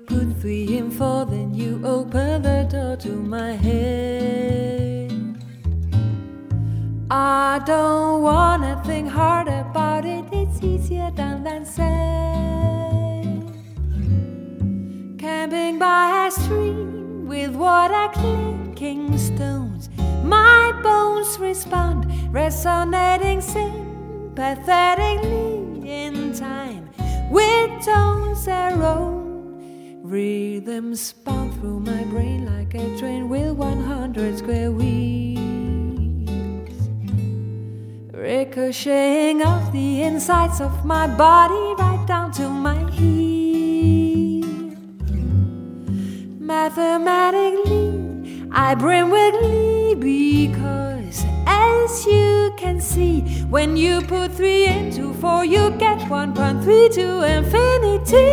put 3 in 4, then you open the door to my head. I don't wanna think hard about it, it's easier done than said. Camping by a stream with water clinking stones, my bones respond, resonating sympathetically in time with tones their own. Rhythms spun through my brain like a train with 100 square wheels, ricocheting off the insides of my body right down to my heel. Mathematically, I brim with glee because, as you can see, when you put 3 into 4, you get 1.3 to infinity.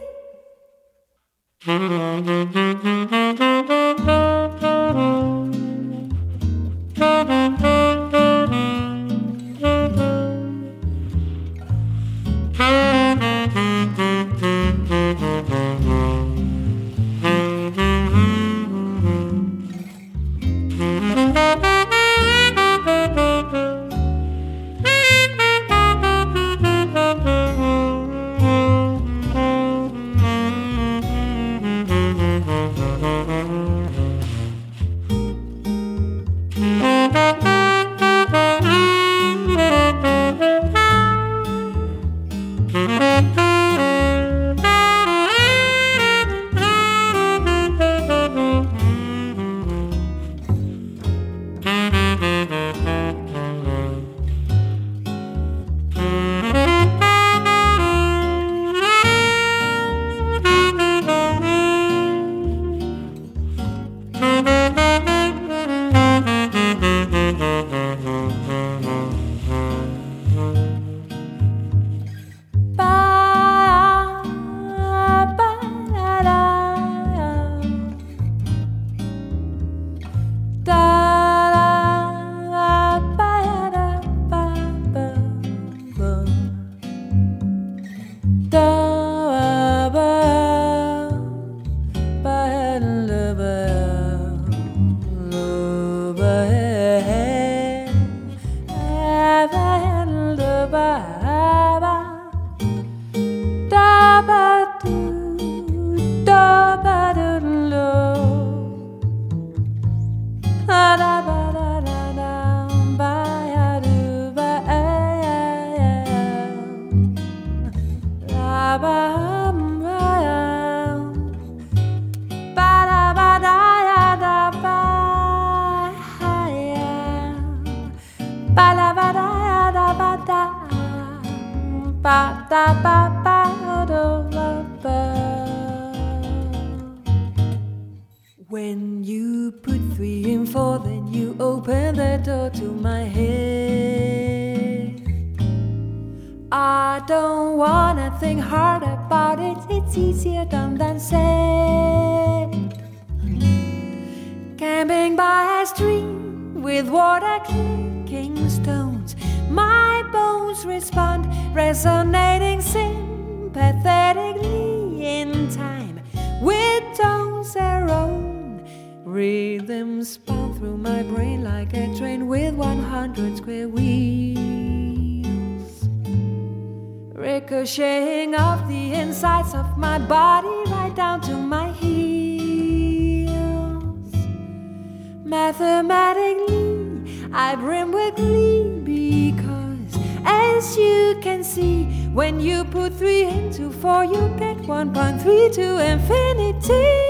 When you put 3 in 4, then you open the door to my head. I don't wanna think hard about it, it's easier done than said. Camping by a stream with water clinking stones, my bones respond, resonating sympathetically in time with tones their own. Rhythms spun through my brain like a train with 100 square wheels, ricocheting off the insides of my body right down to my heels. Mathematically, I brim with glee because, as you can see, when you put 3 into 4, you get 1.3 to infinity.